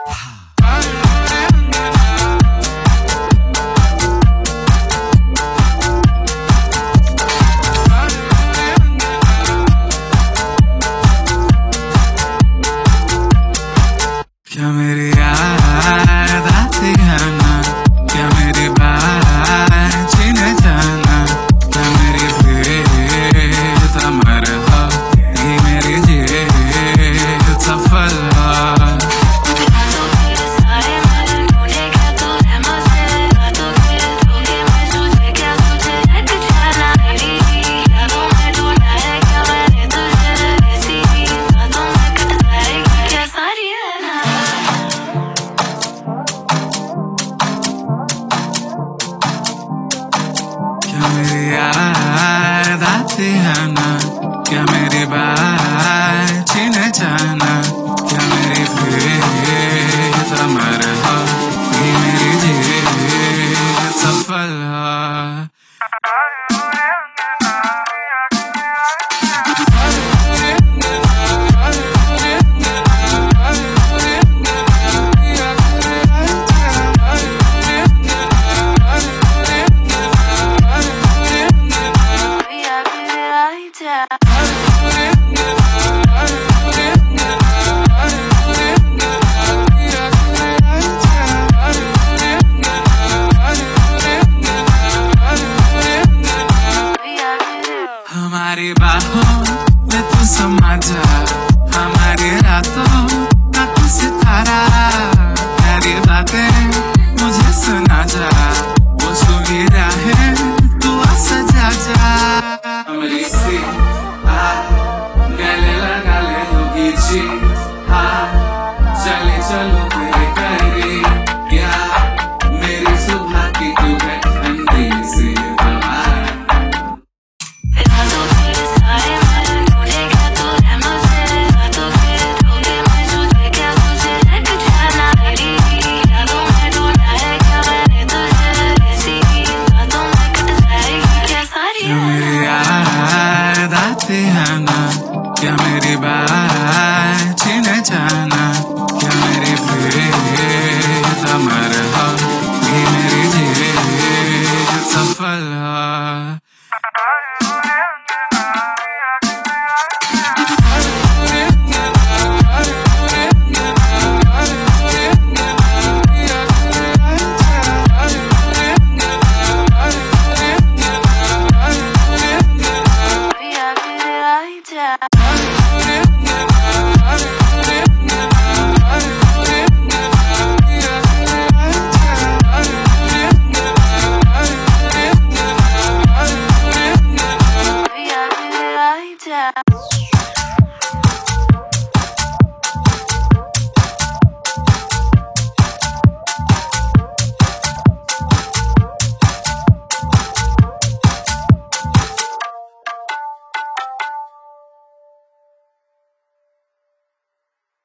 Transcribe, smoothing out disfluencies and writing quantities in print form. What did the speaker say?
क्या मेरी याद आती है ना, क्या मेरी बात छीने जाना, क्या मेरी प्रीत अमर हो, ये मेरी जीत सफल हो। क्या मेरी याद आती है ना, क्या मेरी बात छीने जाना, क्या मेरी प्रीत अमर हो, ये मेरी जीत सफल हो। हमारी बाहों में तू समा जा, हमारी रातों का तू सितारा, प्यारी बातें मुझे सुना जा, वो सुनी राहें तू सजा जा। हमारी सी गले लगा ले होगी जी, हाँ चले चलो तेरे करीब, क्या मेरी सुबह की तू है ठंडी सी हवा। क्या मेरी याद आती है ना, क्या मेरी बात छीने जाना।